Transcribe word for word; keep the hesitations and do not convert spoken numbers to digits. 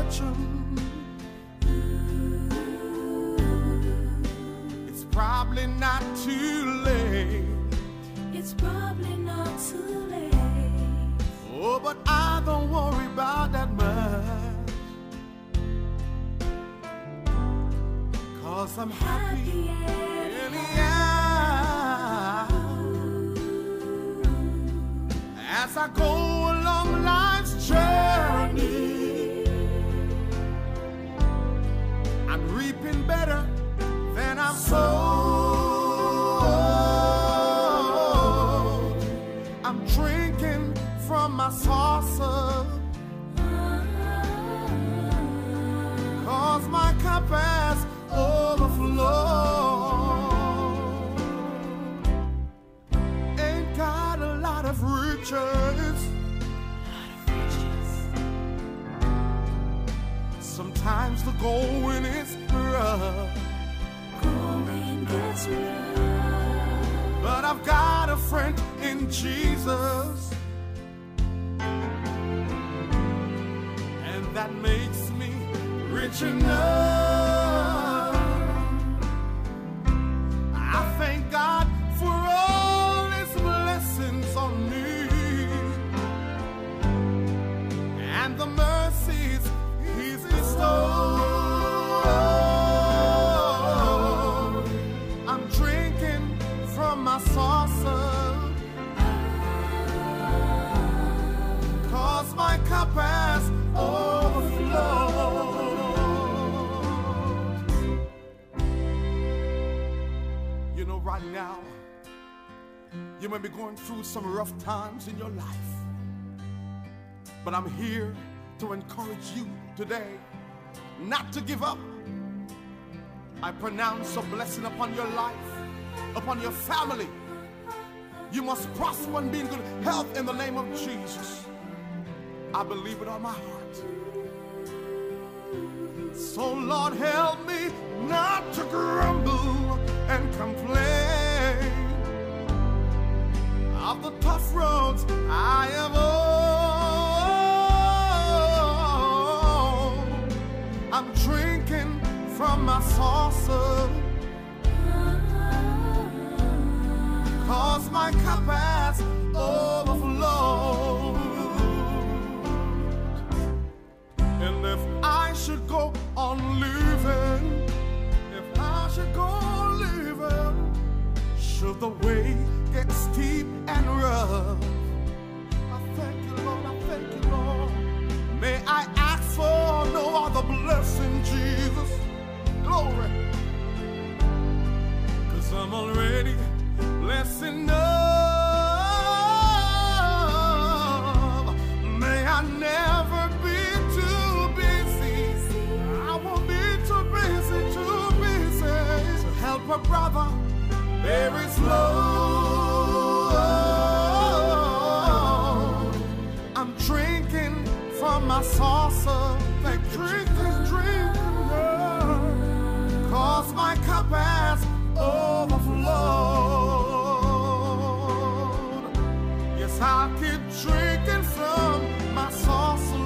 fortune. It's probably not too late. It's probably not too late. Oh, but I don't worry about that much, 'cause I'm happy anyhow. As I go along life's journey, I'm reaping better than I've sowed. I'm drinking from my saucer, 'cause my cup has overflowed. Ain't got a lot of riches, sometimes the going is rough, Going gets rough. but I've got a friend in Jesus, and that makes me rich enough. I thank God for all His blessings on me and the mercies He's bestowed. I'm drinking from my saucer, 'cause my cup has overflowed. You know, right now, you may be going through some rough times in your life, but I'm here to encourage you today not to give up. I pronounce a blessing upon your life, upon your family. You must prosper and be in good health in the name of Jesus. I believe it on my heart. So Lord, help me not to grumble and complain of the tough roads I have owned. I'm drinking from my saucer, 'cause my cup has overflowed. And if I should go on living, if I should go on living, should the way get steep and rough, I thank you, Lord, I thank you, Lord. May I ask for no other blessing, Jesus, glory, 'cause I'm already blessed enough. May I never be too busy, I won't be too busy, too busy to help a brother bear his load. I'm drinking from my saucer, like drinking, drinking, yeah, 'cause my cup has overflowed. Yes, I'll keep drinking from my saucer,